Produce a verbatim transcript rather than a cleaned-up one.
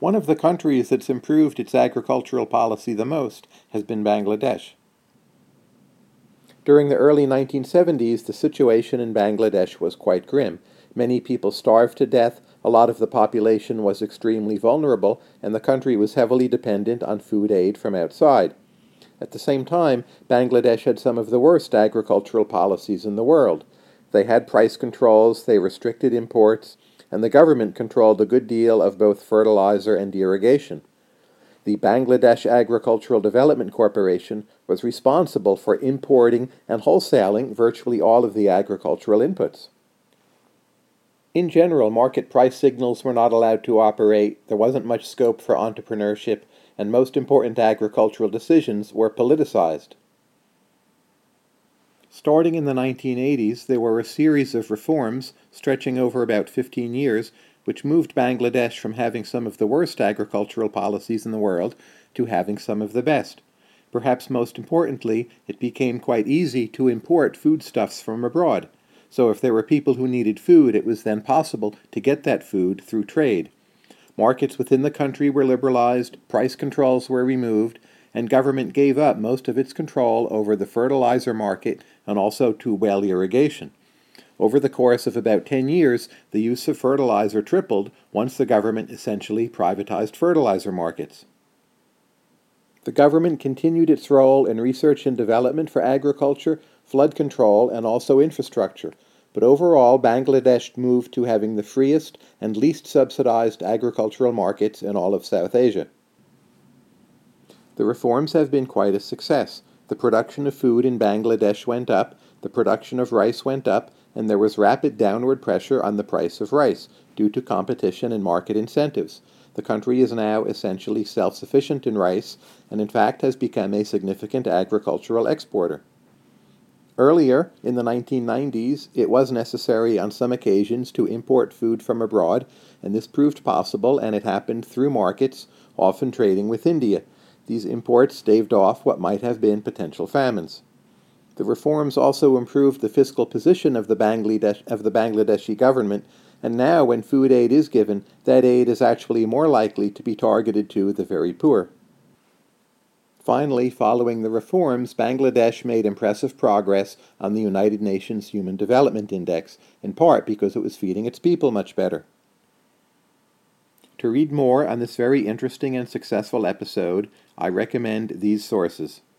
One of the countries that's improved its agricultural policy the most has been Bangladesh. During the early nineteen seventies, the situation in Bangladesh was quite grim. Many people starved to death, a lot of the population was extremely vulnerable, and the country was heavily dependent on food aid from outside. At the same time, Bangladesh had some of the worst agricultural policies in the world. They had price controls, they restricted imports, and the government controlled a good deal of both fertilizer and irrigation. The Bangladesh Agricultural Development Corporation was responsible for importing and wholesaling virtually all of the agricultural inputs. In general, market price signals were not allowed to operate, there wasn't much scope for entrepreneurship, and most important agricultural decisions were politicized. Starting in the nineteen eighties, there were a series of reforms, stretching over about fifteen years, which moved Bangladesh from having some of the worst agricultural policies in the world to having some of the best. Perhaps most importantly, it became quite easy to import foodstuffs from abroad. So if there were people who needed food, it was then possible to get that food through trade. Markets within the country were liberalized, price controls were removed, and government gave up most of its control over the fertilizer market and also to well irrigation. Over the course of about ten years, the use of fertilizer tripled once the government essentially privatized fertilizer markets. The government continued its role in research and development for agriculture, flood control, and also infrastructure, but overall Bangladesh moved to having the freest and least subsidized agricultural markets in all of South Asia. The reforms have been quite a success. The production of food in Bangladesh went up, the production of rice went up, and there was rapid downward pressure on the price of rice due to competition and market incentives. The country is now essentially self-sufficient in rice, and in fact has become a significant agricultural exporter. Earlier, in the nineteen nineties, it was necessary on some occasions to import food from abroad, and this proved possible, and it happened through markets, often trading with India. These imports staved off what might have been potential famines. The reforms also improved the fiscal position of the Bangladesh, of the Bangladeshi government, and now when food aid is given, that aid is actually more likely to be targeted to the very poor. Finally, following the reforms, Bangladesh made impressive progress on the United Nations Human Development Index, in part because it was feeding its people much better. To read more on this very interesting and successful episode, I recommend these sources.